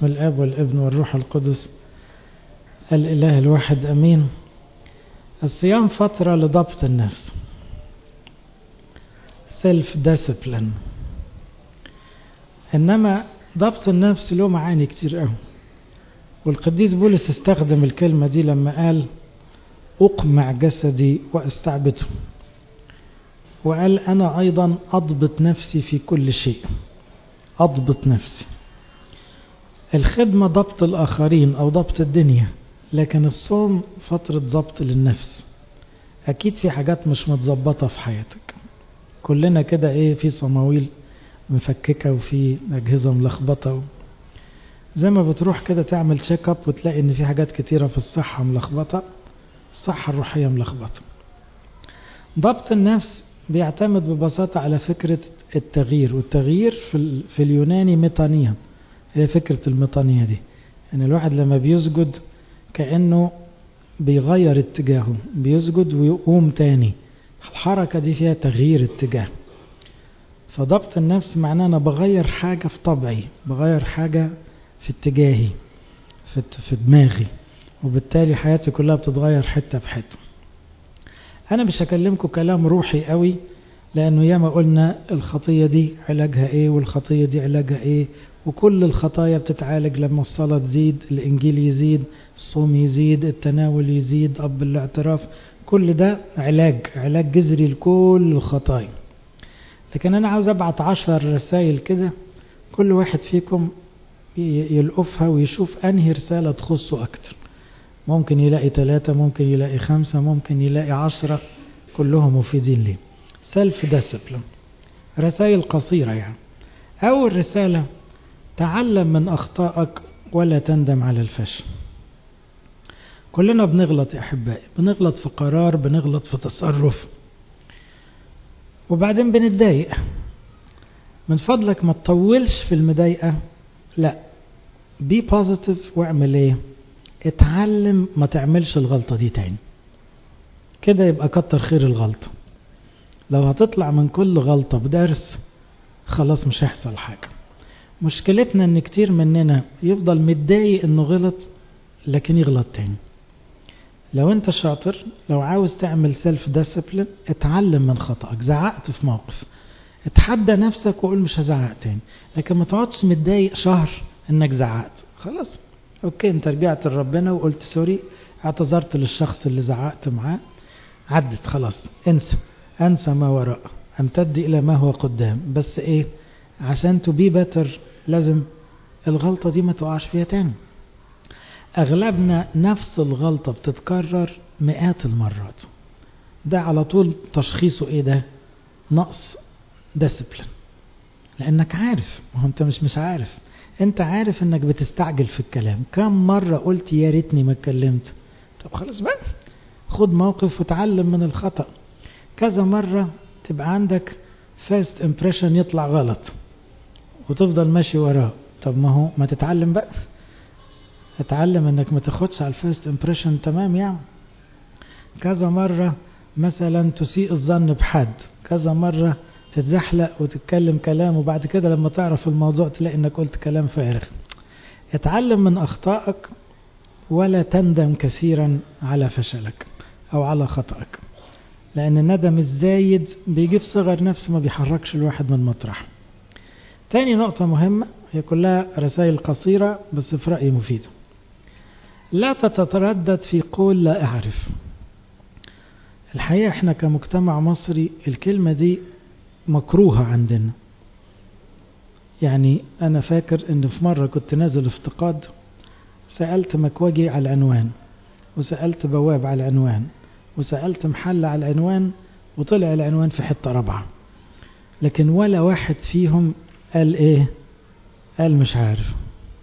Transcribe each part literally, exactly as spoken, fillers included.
باسم الآب والابن والروح القدس الإله الواحد أمين. الصيام فترة لضبط النفس، سيلف ديسيبلين. إنما ضبط النفس له معاني كتير قوي، والقديس بولس استخدم الكلمة دي لما قال أقمع جسدي وأستعبده، وقال أنا أيضا أضبط نفسي في كل شيء. أضبط نفسي. الخدمة ضبط الآخرين أو ضبط الدنيا، لكن الصوم فترة ضبط للنفس. أكيد في حاجات مش متظبطة في حياتك، كلنا كده إيه، في صماويل مفككة وفي أجهزة ملخبطة، زي ما بتروح كده تعمل تشيك اب وتلاقي إن في حاجات كتيرة في الصحة ملخبطة، الصحة الروحية ملخبطة. ضبط النفس بيعتمد ببساطة على فكرة التغيير، والتغيير في, في اليوناني ميطانية. هي فكرة الميطانية دي ان الواحد لما بيسجد كأنه بيغير اتجاهه، بيسجد ويقوم تاني. الحركة دي فيها تغيير اتجاه. فضبط النفس معناه انا بغير حاجة في طبعي، بغير حاجة في اتجاهي، في, في دماغي، وبالتالي حياتي كلها بتتغير حتة بحتة. انا مش هكلمكم كلام روحي قوي، لانه ياما قلنا الخطية دي علاجها ايه والخطية دي علاجها ايه، وكل الخطايا بتتعالج لما الصلاة تزيد، الانجيل يزيد، الصوم يزيد، التناول يزيد، اب الاعتراف، كل ده علاج علاج جذري لكل الخطايا. لكن انا عاوز ابعت عشر رسائل كده، كل واحد فيكم يلقفها ويشوف انهي رسالة تخصه اكتر. ممكن يلاقي ثلاثة، ممكن يلاقي خمسة، ممكن يلاقي عشرة، كلهم مفيدين ليه. سيلف ديسيبلين، رسائل قصيرة يعني. أول رسالة: تعلم من أخطائك ولا تندم على الفشل. كلنا بنغلط يا أحبائي، بنغلط في قرار، بنغلط في تصرف، وبعدين بنتضايق. من فضلك ما تطولش في المضايقة، لا، بي بوزيتيف واعمل ايه؟ اتعلم ما تعملش الغلطة دي تاني. كده يبقى كتر خير الغلطة. لو هتطلع من كل غلطة بدرس، خلاص مش هيحصل حاجة. مشكلتنا ان كتير مننا يفضل متضايق انه غلط لكن يغلط تاني. لو انت شاطر، لو عاوز تعمل سيلف ديسيبلين، اتعلم من خطأك. زعقت في موقف، اتحدى نفسك وقول مش هزعق تاني، لكن ما تقعدش متضايق شهر انك زعقت. خلاص اوكي، انت رجعت لربنا وقلت سوري، اعتذرت للشخص اللي زعقت معاه، عدت خلاص، انسى انسى ما وراء، امتد الى ما هو قدام. بس ايه؟ عشان تو بي بيتر لازم الغلطة دي ما تقعش فيها تاني. اغلبنا نفس الغلطة بتتكرر مئات المرات. ده على طول تشخيصه ايه؟ ده نقص ديسيبلين. لانك عارف، ما هو انت مش مش عارف، انت عارف انك بتستعجل في الكلام. كم مرة قلت يا ريتني ما اتكلمت؟ طب خلاص بقى، خد موقف وتعلم من الخطأ. كذا مرة تبقى عندك فيرست امبريشن يطلع غلط وتفضل ماشي وراه. طب ما هو ما تتعلم بقى، اتعلم انك ما تاخدش على الفيرست امبريشن. تمام يعني. كذا مرة مثلا تسيء الظن بحد، كذا مرة تتزحلق وتتكلم كلام وبعد كده لما تعرف الموضوع تلاقي انك قلت كلام فارغ. اتعلم من اخطائك ولا تندم كثيرا على فشلك او على خطأك، لان الندم الزايد بيجيب صغر نفس، ما بيحركش الواحد من مطرح. تاني نقطة مهمة، هي كلها رسائل قصيرة بس في رأيي مفيدة. لا تتردد في قول لا أعرف. الحقيقة احنا كمجتمع مصري الكلمة دي مكروهة عندنا. يعني أنا فاكر إن في مرة كنت نازل افتقاد، سألت مكواجي على العنوان، وسألت بواب على العنوان، وسألت محل على العنوان، وطلع العنوان في حتة رابعة، لكن ولا واحد فيهم قال ايه؟ قال مش عارف.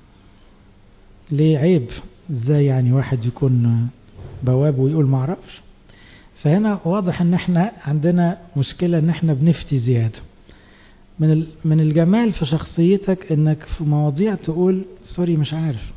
ليه؟ عيب. ازاي يعني واحد يكون بواب ويقول ما اعرفش؟ فهنا واضح ان احنا عندنا مشكلة، ان احنا بنفتي زيادة. من من الجمال في شخصيتك انك في مواضيع تقول سوري مش عارف.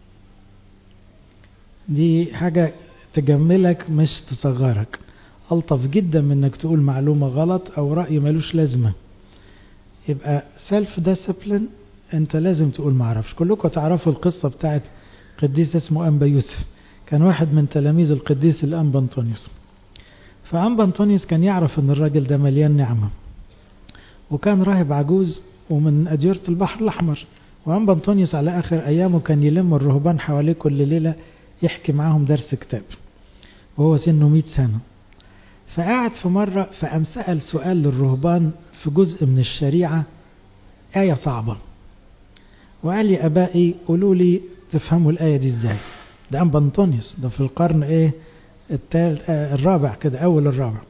دي حاجة تجملك مش تصغرك. ألطف جدا من انك تقول معلومة غلط او رأي ملوش لازمة. يبقى سيلف ديسيبلين انت لازم تقول ما اعرفش. كلكم تعرفوا القصة بتاعت قديس اسمه أنبا يوسف، كان واحد من تلاميذ القديس الأنبا أنطونيوس. فأنبا أنطونيوس كان يعرف ان الراجل ده مليان نعمة، وكان راهب عجوز ومن أديرة البحر الأحمر. وأنبا أنطونيوس على آخر أيامه كان يلم الرهبان حواليه كل ليلة يحكي معاهم درس كتاب، وهو سنه مئة سنة. فقعد في مرة فقام سأل سؤال للرهبان في جزء من الشريعة، آية صعبة، وقال يا أبائي قولوا لي تفهموا الآية دي ازاي. ده أنبا أنطونيوس، ده في القرن ايه التال آه الرابع كده، أول الرابع.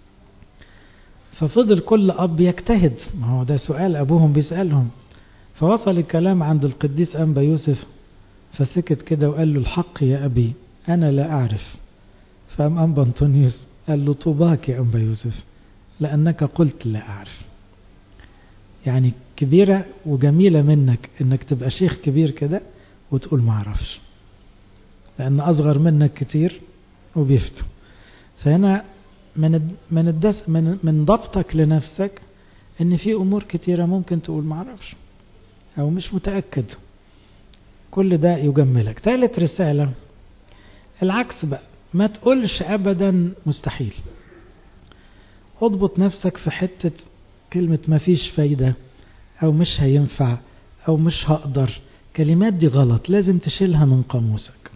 ففضل كل أب يجتهد، ما هو ده سؤال أبوهم بيسألهم. فوصل الكلام عند القديس أنبا يوسف، فسكت كده وقال له الحق يا أبي أنا لا أعرف. فقام أنبا أنطونيوس قال له طوباك يا أنبا يوسف لأنك قلت لا أعرف. يعني كبيرة وجميلة منك انك تبقى شيخ كبير كده وتقول ما اعرفش، لان اصغر منك كتير وبيفتوا. فهنا من من الدس من من ضبطك لنفسك ان في امور كتيرة ممكن تقول ما اعرفش او مش متأكد، كل ده يجملك. ثالث رسالة العكس بقى، ما تقولش ابدا مستحيل. اضبط نفسك في حتة كلمة ما فيش فايدة او مش هينفع او مش هقدر، كلمات دي غلط، لازم تشيلها من قاموسك.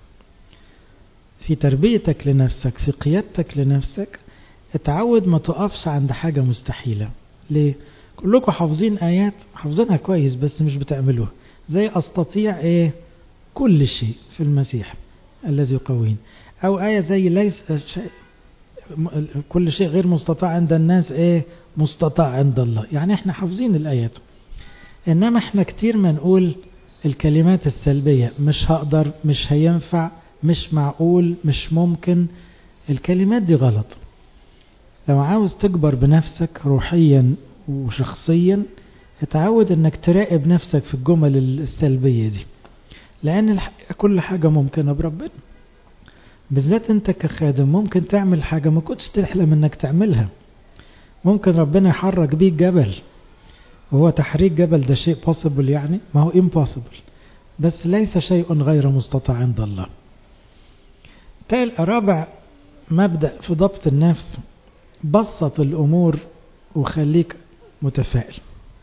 في تربيتك لنفسك، في قيادتك لنفسك، اتعود ما تقفش عند حاجة مستحيلة. ليه؟ كلكم حافظين آيات حافظينها كويس بس مش بتعملوها، زي أستطيع ايه كل شيء في المسيح الذي يقوين، او آية زي ليس شيء كل شيء غير مستطاع عند الناس ايه مستطاع عند الله. يعني احنا حافظين الآيات، انما احنا كتير ما نقول الكلمات السلبية، مش هقدر، مش هينفع، مش معقول، مش ممكن. الكلمات دي غلط. لو عاوز تكبر بنفسك روحيا وشخصيا، اتعود انك تراقب نفسك في الجمل السلبية دي، لان كل حاجة ممكنة بربنا. بالذات انت كخادم ممكن تعمل حاجة ما كنتش تحلم انك تعملها. ممكن ربنا يحرك بيك جبل، وهو تحريك جبل ده شيء possible، يعني ما هو impossible، بس ليس شيء غير مستطاع عند الله. تالي رابع مبدأ في ضبط النفس، بسط الأمور وخليك متفائل.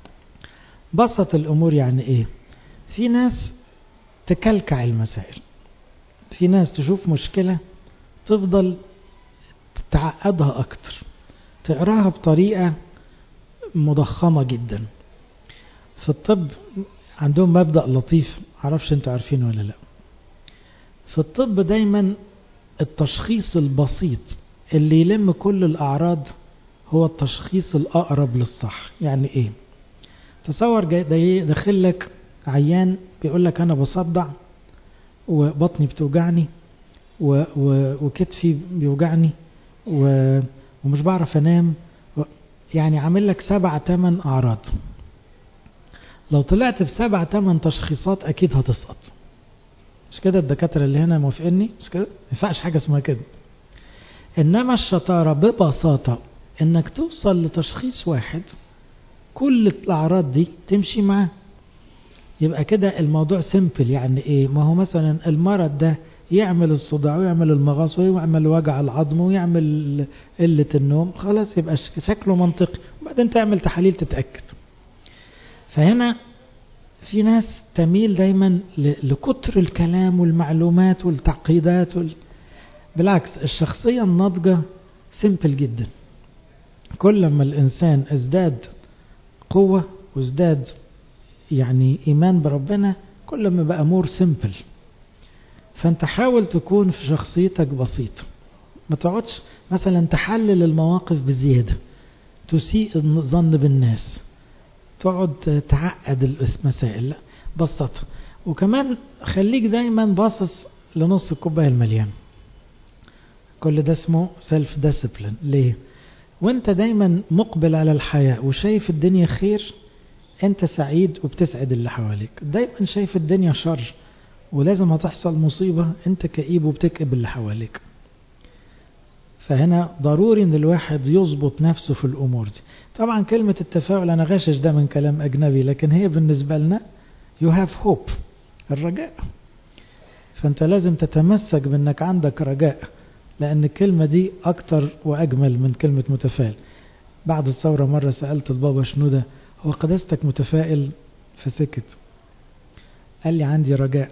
بسط الأمور يعني ايه؟ في ناس تكلكع المسائل، في ناس تشوف مشكلة تفضل تعقدها أكتر، تقراها بطريقة مضخمة جدا. في الطب عندهم مبدأ لطيف، معرفش انتوا عارفين ولا لا. في الطب دايما التشخيص البسيط اللي يلم كل الأعراض هو التشخيص الأقرب للصح. يعني ايه؟ تصور جاي داخل لك عيان بيقول لك انا بصدع وبطني بتوجعني و... و... وكتفي بيوجعني و... ومش بعرف انام و... يعني عامل لك سبع تمن اعراض. لو طلعت في سبع تمن تشخيصات اكيد هتسقط، مش كده؟ الدكاترة اللي هنا موافقني، مش كده؟ ما ينفعش حاجة اسمها كده. انما الشطارة ببساطة انك توصل لتشخيص واحد كل الاعراض دي تمشي معاه، يبقى كده الموضوع سيمبل. يعني ايه؟ ما هو مثلا المرض ده يعمل الصداع ويعمل المغص ويعمل وجع العظم ويعمل قلة النوم، خلاص يبقى شكله منطقي، وبعدين تعمل تحاليل تتأكد. فهنا في ناس تميل دايما لكتر الكلام والمعلومات والتعقيدات وال... بالعكس الشخصية الناضجة سيمبل جدا. كل ما الإنسان ازداد قوة وازداد يعني إيمان بربنا، كل ما بقى مور سيمبل. فانت حاول تكون في شخصيتك بسيط، ما تقعدش مثلا تحلل المواقف بزيادة، تسيء الظن بالناس، تقعد تعقد المسائل. لا، بسطها. وكمان خليك دايما باصص لنص الكوباية المليان. كل ده اسمه سيلف ديسيبلين. ليه؟ وانت دايما مقبل على الحياة وشايف الدنيا خير، انت سعيد وبتسعد اللي حواليك. دايما شايف الدنيا شر ولازم هتحصل مصيبة، انت كئيب وبتكئب اللي حواليك. فهنا ضروري ان الواحد يضبط نفسه في الامور دي. طبعا كلمة التفاؤل انا غاشش ده من كلام اجنبي، لكن هي بالنسبة لنا you have hope، الرجاء. فأنت لازم تتمسك بأنك عندك رجاء، لأن الكلمة دي أكتر وأجمل من كلمة متفائل. بعد الثورة مرة سألت البابا شنودة هو قداستك متفائل؟ فسكت، قال لي عندي رجاء.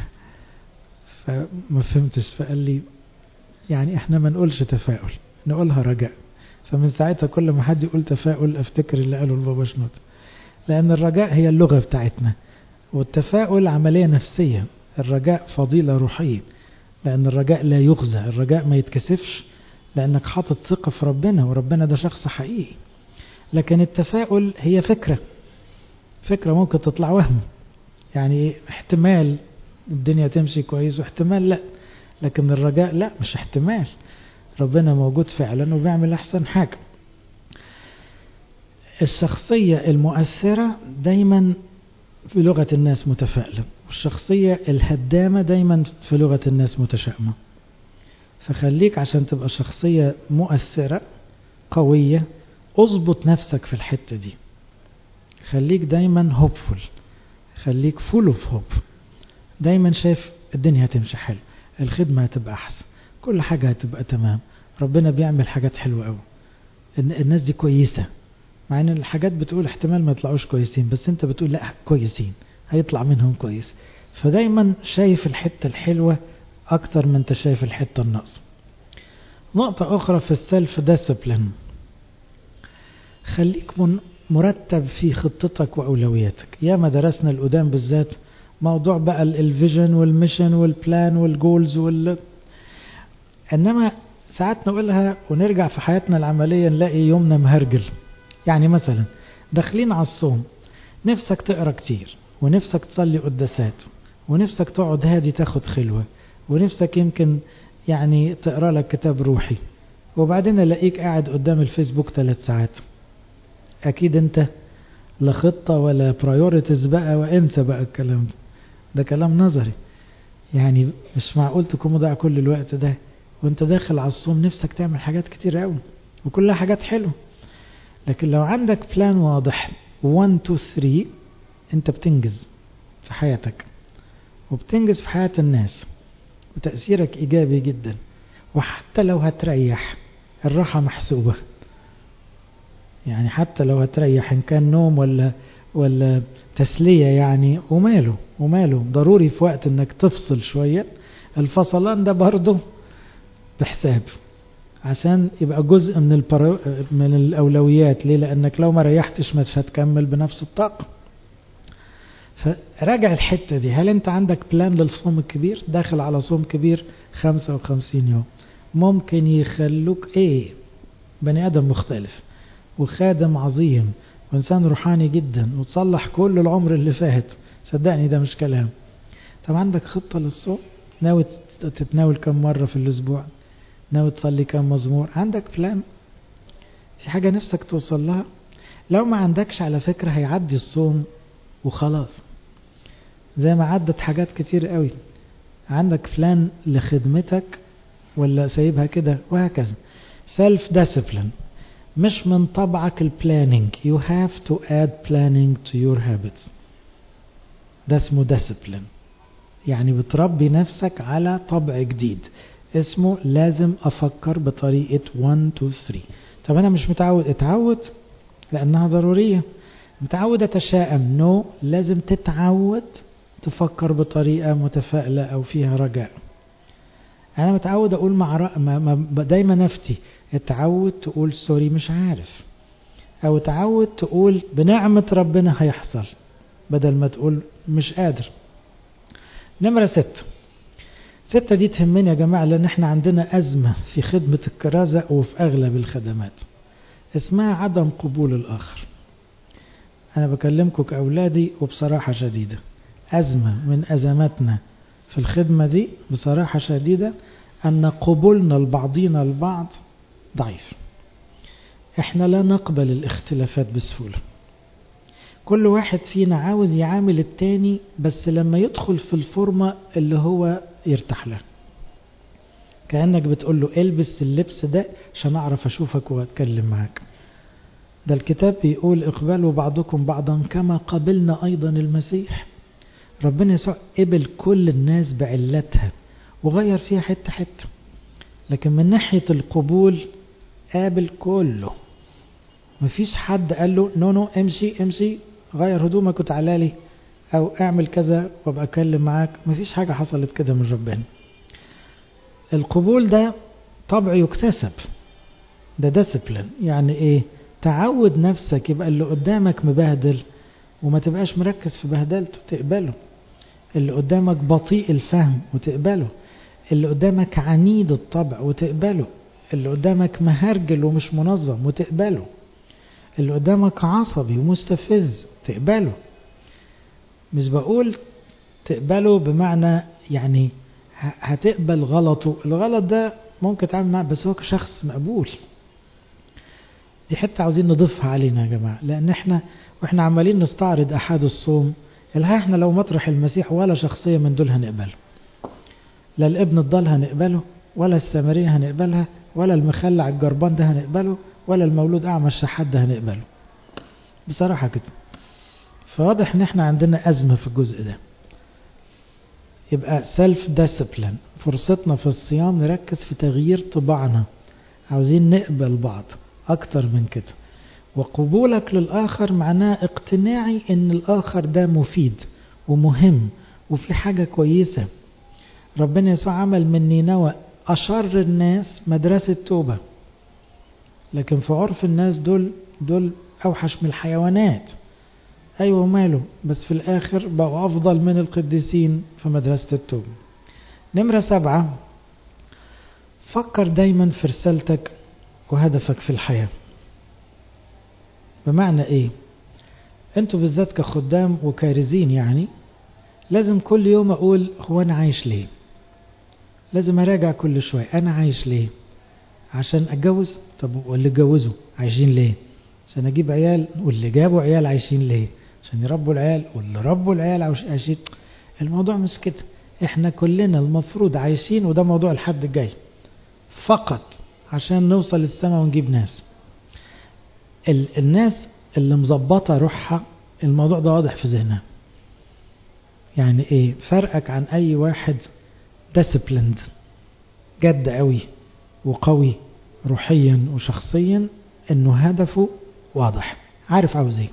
فما فهمتش، فقال لي يعني احنا ما نقولش تفاؤل، نقولها رجاء. فمن ساعتها كل ما حد يقول تفاؤل افتكر اللي قاله البابا شنودة، لأن الرجاء هي اللغة بتاعتنا، والتفاؤل عملية نفسية. الرجاء فضيلة روحية، لأن الرجاء لا يخزى، الرجاء ما يتكسفش لأنك حاطط ثقة في ربنا، وربنا ده شخص حقيقي. لكن التفاؤل هي فكرة، فكرة ممكن تطلع وهم، يعني احتمال الدنيا تمشي كويس واحتمال لا. لكن الرجاء لا، مش احتمال، ربنا موجود فعلا وبيعمل أحسن حاجة. الشخصية المؤثرة دايما في لغة الناس متفائلة، والشخصية الهدامة دايما في لغة الناس متشائمة. فخليك عشان تبقى شخصية مؤثرة قوية اضبط نفسك في الحتة دي، خليك دايما هوبفول، خليك فول اوف هوب، دايما شايف الدنيا هتمشي حلو، الخدمة هتبقى أحسن، كل حاجة هتبقى تمام، ربنا بيعمل حاجات حلوة قوي، الناس دي كويسة، مع ان الحاجات بتقول احتمال ما يطلعوش كويسين، بس انت بتقول لا كويسين، هيطلع منهم كويس. فدايما شايف الحتة الحلوة اكتر من انت شايف الحتة الناقصة. نقطة اخرى في السلف ديسيبلين، خليك مرتب في خطتك واولوياتك. يا ما درسنا القدام بالذات موضوع بقى الفيجن والميشن والبلان والجولز وال... انما ساعات نقولها ونرجع في حياتنا العملية نلاقي يومنا مهرجل. يعني مثلا داخلين على الصوم، نفسك تقرأ كتير، ونفسك تصلي قداسات، ونفسك تقعد هادي تاخد خلوة، ونفسك يمكن يعني تقرأ لك كتاب روحي، وبعدين الاقيك قاعد قدام الفيسبوك ثلاث ساعات. اكيد انت لا خطة ولا برايوريتيز بقى، وانسى بقى الكلام ده، ده كلام نظري. يعني مش معقول تكون مضيع كل الوقت ده وانت داخل على الصوم نفسك تعمل حاجات كتير قوي وكلها حاجات حلوة. لكن لو عندك بلان واضح واحد اتنين تلاتة انت بتنجز في حياتك وبتنجز في حياة الناس وتأثيرك ايجابي جدا. وحتى لو هتريح الراحة محسوبة، يعني حتى لو هتريح ان كان نوم ولا ولا تسلية يعني وماله وماله ضروري في وقت انك تفصل شوية. الفصلان ده برضه بحساب عشان يبقى جزء من البرو... من الأولويات. ليه؟ لأنك لو ما ريحتش مش هتكمل بنفس الطاقة. فراجع الحتة دي، هل انت عندك بلان للصوم الكبير؟ داخل على صوم كبير خمسة وخمسين يوم، ممكن يخلوك ايه بني آدم مختلف وخادم عظيم وإنسان روحاني جدا وتصلح كل العمر اللي فات. صدقني ده مش كلام. طب عندك خطة للصوم؟ ناوي تتناول كم مرة في الأسبوع؟ ناوي تصلي كم مزمور؟ عندك بلان؟ في حاجة نفسك توصل لها؟ لو ما عندكش على فكرة هيعدي الصوم وخلاص، زي ما عدت حاجات كتير قوي. عندك بلان لخدمتك ولا سايبها كده؟ وهكذا. self discipline مش من طبعك البلانينج. you have to add planning to your habits. ده اسمه discipline، يعني بتربي نفسك على طبع جديد اسمه لازم أفكر بطريقة واحد اتنين تلاتة. طب أنا مش متعود، اتعود لأنها ضرورية. متعود أتشائم، نو no. لازم تتعود تفكر بطريقة متفائلة أو فيها رجاء. أنا متعود أقول مع رأ... ما... ما... دايما نفتي اتعود تقول سوري مش عارف، أو اتعود تقول بنعمة ربنا هيحصل بدل ما تقول مش قادر. نمرة ستة ستة دي تهمني يا جماعة، لأن احنا عندنا أزمة في خدمة الكرازة وفي أغلب الخدمات اسمها عدم قبول الآخر. أنا بكلمكم كأولادي وبصراحة شديدة، أزمة من أزماتنا في الخدمة دي بصراحة شديدة أن قبولنا لبعضنا البعض ضعيف. احنا لا نقبل الاختلافات بسهولة. كل واحد فينا عاوز يعامل التاني بس لما يدخل في الفورمة اللي هو يرتاح له. كأنك بتقول له البس اللبس ده عشان أعرف أشوفك وأتكلم معك. ده الكتاب بيقول اقبلوا بعضكم بعضا كما قبلنا أيضا المسيح. ربنا يسوع قبل كل الناس بعلتها وغير فيها حتة حتة، لكن من ناحية القبول قابل كله. مفيش حد قال له نو نو امشي امشي غير هدومك وتعالى لي او اعمل كذا وابقى اتكلم معاك. مفيش حاجة حصلت كده من ربنا. القبول ده طبع يكتسب، ده ديسيبلين. يعني ايه؟ تعود نفسك يبقى اللي قدامك مبهدل وما تبقاش مركز في بهدلته، تقبله. اللي قدامك بطيء الفهم وتقبله. اللي قدامك عنيد الطبع وتقبله. اللي قدامك مهرجل ومش منظم وتقبله. اللي قدامك عصبي ومستفز تقبله. مش بقول تقبله بمعنى يعني هتقبل غلطه، الغلط ده ممكن تعمل معه بس هو كشخص مقبول. دي حتة عاوزين نضيفها علينا يا جماعة، لأن احنا واحنا عمالين نستعرض أحد الصوم، الها احنا لو مطرح المسيح ولا شخصية من دول هنقبله. لا الابن الضال هنقبله، ولا السامرية هنقبلها، ولا المخلع الجربان ده هنقبله، ولا المولود أعمى الشحات ده هنقبله بصراحة كده. فواضح ان احنا عندنا أزمة في الجزء ده. يبقى سيلف ديسيبلين، فرصتنا في الصيام نركز في تغيير طباعنا، عاوزين نقبل بعض أكتر من كده. وقبولك للآخر معناه اقتناعي ان الآخر ده مفيد ومهم وفي حاجة كويسة. ربنا يسوع عمل من نينوى أشر الناس مدرسة توبة، لكن في عرف الناس دول دول أوحش من الحيوانات. أيوة ماله، بس في الآخر بقوا أفضل من القديسين في مدرسة التوبة. نمرة سبعة، فكر دايما في رسالتك وهدفك في الحياة. بمعنى ايه؟ انتوا بالذات كخدام وكارزين يعني لازم كل يوم اقول هو انا عايش ليه. لازم اراجع كل شوية انا عايش ليه. عشان اتجوز؟ طب واللي اتجوزوا عايشين ليه؟ عشان اجيب عيال، واللي جابوا عيال عايشين ليه؟ عشان يربوا العيال، واللي ربوا العيال عايشين. الموضوع مش كده. احنا كلنا المفروض عايشين، وده موضوع الحد الجاي، فقط عشان نوصل للسماء ونجيب ناس. الناس اللي مظبطة روحها الموضوع ده واضح في ذهنها. يعني ايه فرقك عن اي واحد ديسيبليند جد قوي وقوي روحيا وشخصيا؟ انه هدفه واضح، عارف عاوز ايه،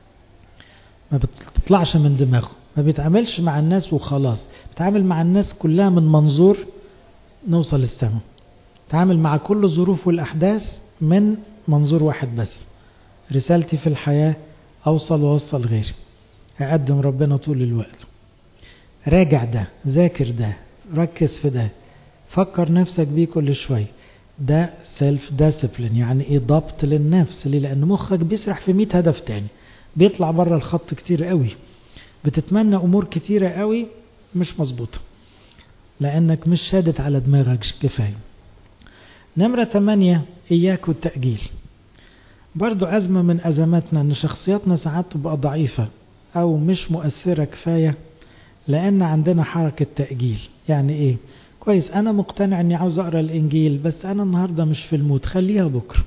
ما بتطلعش من دماغه، ما بيتعاملش مع الناس وخلاص، بيتعامل مع الناس كلها من منظور نوصل للسماء. تعامل مع كل الظروف والأحداث من منظور واحد بس، رسالتي في الحياة أوصل وأوصل غيري، أقدم ربنا طول الوقت. راجع ده، ذاكر ده، ركز في ده، فكر نفسك بيه كل شوي. ده سيلف ديسيبلين. يعني ايه؟ ضبط للنفس. ليه؟ لأن مخك بيسرح في مئة هدف تاني، بيطلع بره الخط كتير قوي، بتتمنى أمور كتيرة قوي مش مظبوطة لأنك مش شادت على دماغك كفاية. نمرة ثمانية، إياك والتأجيل. برضو أزمة من أزماتنا أن شخصياتنا ساعات تبقى ضعيفة أو مش مؤثرة كفاية لأن عندنا حركة تأجيل. يعني إيه؟ كويس أنا مقتنع أني عاوز أقرأ الإنجيل بس أنا النهاردة مش في المود، خليها بكرة.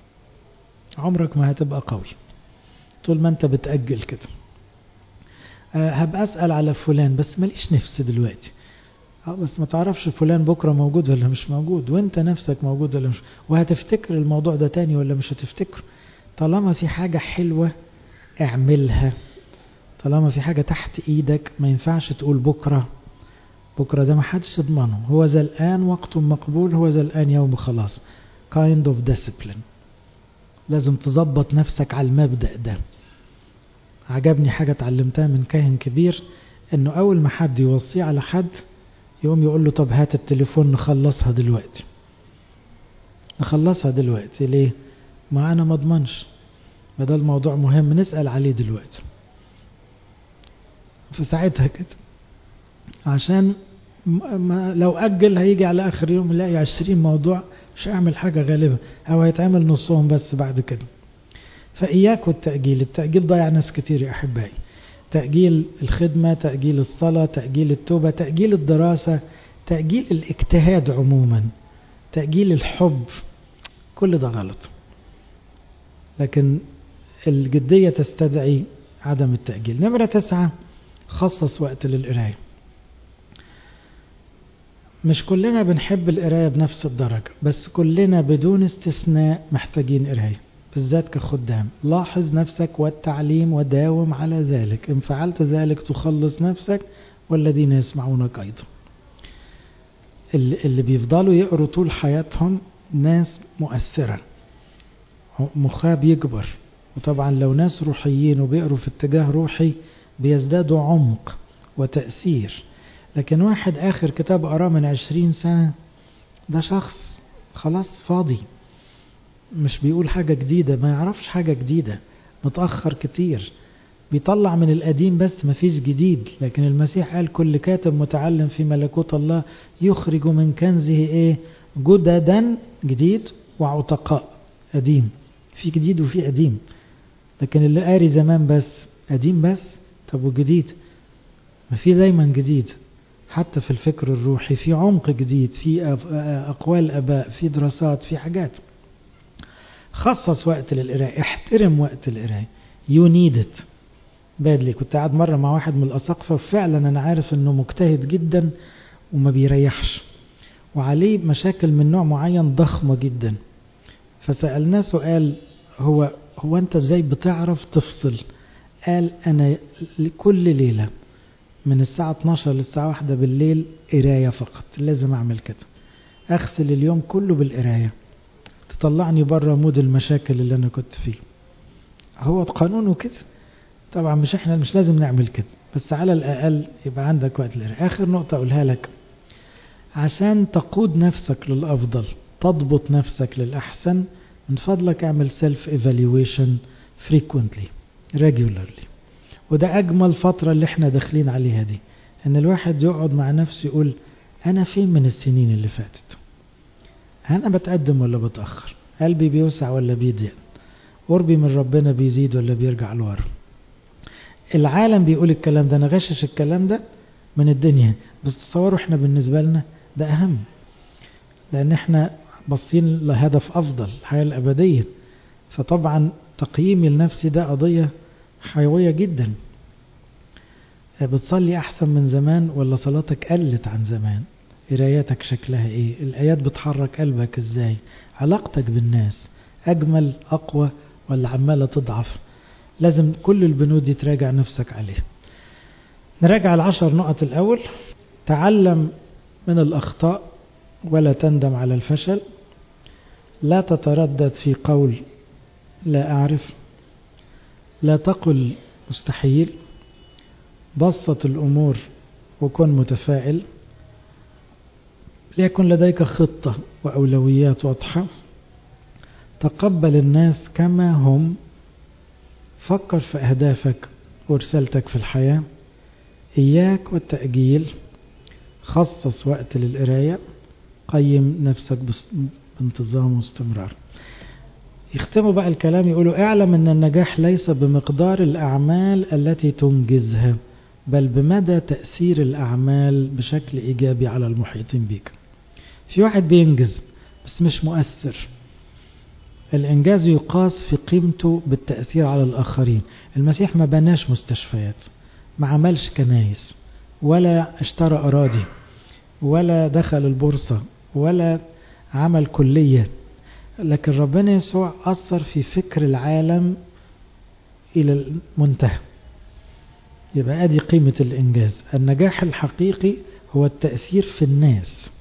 عمرك ما هتبقى قوي طول ما أنت بتأجل كده. أه هبقى أسأل على فلان بس ماليش نفس دلوقتي. اه بس ما تعرفش فلان بكرة موجود ولا مش موجود، وانت نفسك موجود ولا مش، وهتفتكر الموضوع ده تاني ولا مش هتفتكر. طالما في حاجة حلوة اعملها، طالما في حاجة تحت ايدك ما ينفعش تقول بكرة. بكرة ده ما حدش يضمنه، هو ذا الآن وقت مقبول، هو ذا الآن يوم خلاص. kind of discipline. لازم تظبط نفسك على المبدأ ده. عجبني حاجة اتعلمتها من كاهن كبير، انه اول ما حد يوصيه على حد يقوم يقول له طب هات التليفون نخلصها دلوقتي. نخلصها دلوقتي ليه؟ ما أنا مضمنش، ما ده الموضوع مهم نسأل عليه دلوقتي. في ساعتها كده عشان ما لو أجل هيجي على آخر يوم يلاقي عشرين موضوع مش هيعمل حاجة غالبا، أو هيتعمل نصهم بس بعد كده. فإياك والتأجيل. التأجيل ضيع ناس كتير يا أحبائي. تأجيل الخدمة، تأجيل الصلاة، تأجيل التوبة، تأجيل الدراسة، تأجيل الاجتهاد عموما، تأجيل الحب، كل ده غلط. لكن الجدية تستدعي عدم التأجيل. نمرة تسعة، خصص وقت للقراية. مش كلنا بنحب القراية بنفس الدرجة، بس كلنا بدون استثناء محتاجين قراية، بالذات كخدام. لاحظ نفسك والتعليم وداوم على ذلك، إن فعلت ذلك تخلص نفسك والذين يسمعونك أيضا. اللي بيفضلوا يقروا طول حياتهم ناس مؤثرة، مخها بيكبر. وطبعا لو ناس روحيين وبيقروا في اتجاه روحي بيزدادوا عمق وتأثير. لكن واحد آخر كتاب قراه من عشرين سنة ده شخص خلاص فاضي، مش بيقول حاجة جديدة، ما يعرفش حاجة جديدة، متأخر كتير، بيطلع من القديم بس ما فيش جديد. لكن المسيح قال كل كاتب متعلم في ملكوت الله يخرج من كنزه ايه؟ جددا، جديد، وعتقاء، قديم. في جديد وفي قديم. لكن اللي قاري زمان بس قديم بس، طب وجديد؟ ما في دايما جديد، حتى في الفكر الروحي في عمق جديد، في أقوال أباء، في دراسات، في حاجات. خصص وقت للقراءة، احترم وقت القراءة. you need it badly. كنت قاعد مرة مع واحد من الأساقفة، فعلا أنا عارف أنه مجتهد جدا وما بيريحش، وعليه مشاكل من نوع معين ضخمة جدا. فسألناه سؤال، هو هو أنت ازاي بتعرف تفصل؟ قال أنا كل ليلة من الساعة اتناشر للساعة واحدة بالليل قراية فقط، لازم أعمل كده، أغسل اليوم كله بالقراية، تطلعني بره مود المشاكل اللي أنا كنت فيه. هو قانونه كده. طبعا مش احنا مش لازم نعمل كده، بس على الأقل يبقى عندك وقت للقراية. آخر نقطة أقولها لك، عشان تقود نفسك للأفضل، تضبط نفسك للأحسن، من فضلك اعمل self evaluation frequently regularly. وده أجمل فترة اللي احنا داخلين عليها دي، ان الواحد يقعد مع نفسه يقول أنا فين من السنين اللي فاتت؟ أنا بتقدم ولا بتأخر؟ قلبي بيوسع ولا بيضيق؟ قربي من ربنا بيزيد ولا بيرجع لورا؟ العالم بيقول الكلام ده، أنا غشش الكلام ده من الدنيا، بس تصوروا احنا بالنسبة لنا ده أهم، لأن احنا باصين لهدف أفضل، الحياة الأبدية. فطبعا تقييمي لنفسي ده قضية حيوية جدا. بتصلي أحسن من زمان ولا صلاتك قلت عن زمان؟ قراياتك شكلها ايه؟ الآيات بتحرك قلبك ازاي؟ علاقتك بالناس أجمل أقوى ولا عمالة تضعف؟ لازم كل البنود دي تراجع نفسك عليها. نراجع العشر نقط الأول. تعلم من الأخطاء ولا تندم على الفشل. لا تتردد في قول لا أعرف. لا تقل مستحيل. بسط الأمور وكن متفائل. ليكن لديك خطة وأولويات واضحة. تقبل الناس كما هم. فكر في أهدافك ورسالتك في الحياة. إياك والتأجيل. خصص وقت للقراية. قيم نفسك بانتظام واستمرار. يختموا بقى الكلام يقولوا اعلم أن النجاح ليس بمقدار الأعمال التي تنجزها، بل بمدى تأثير الأعمال بشكل إيجابي على المحيطين بك. في واحد بينجز بس مش مؤثر. الإنجاز يقاس في قيمته بالتأثير على الآخرين. المسيح ما بناش مستشفيات، ما عملش كنايس، ولا اشترى أراضي، ولا دخل البورصة، ولا عمل كلية. لكن ربنا يسوع أثر في فكر العالم إلى المنتهى. يبقى ادي قيمة الإنجاز. النجاح الحقيقي هو التأثير في الناس.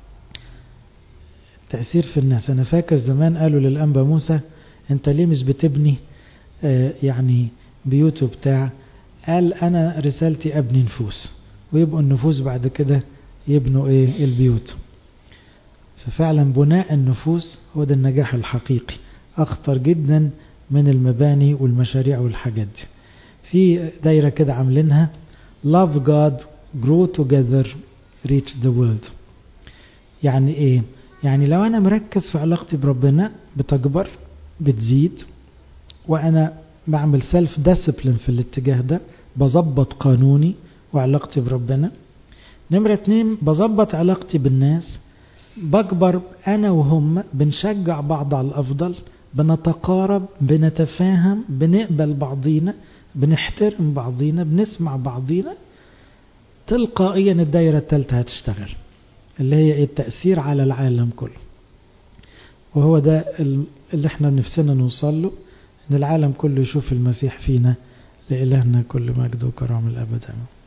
التأثير في الناس. أنا فاكر زمان قالوا للأنبا موسى أنت ليه مش بتبني آه يعني بيوت بتاع؟ قال أنا رسالتي أبني نفوس، ويبقوا النفوس بعد كده يبنوا إيه؟ البيوت. ففعلا بناء النفوس هو ده النجاح الحقيقي، أخطر جدا من المباني والمشاريع والحاجات دي. في دايرة كده عاملينها love God grow together reach the world. يعني ايه؟ يعني لو انا مركز في علاقتي بربنا بتكبر بتزيد، وانا بعمل self discipline في الاتجاه ده، بظبط قانوني وعلاقتي بربنا. نمرة اتنين بظبط علاقتي بالناس، بكبر انا وهم، بنشجع بعض على الافضل، بنتقارب، بنتفاهم، بنقبل بعضينا. بنحترم بعضينا، بنسمع بعضينا، تلقائيا الدايرة الثالثة هتشتغل، اللي هي ايه؟ التأثير على العالم كله. وهو ده اللي احنا نفسنا نوصل له، ان العالم كله يشوف المسيح فينا. لإلهنا كل مجد وكرم الأبد.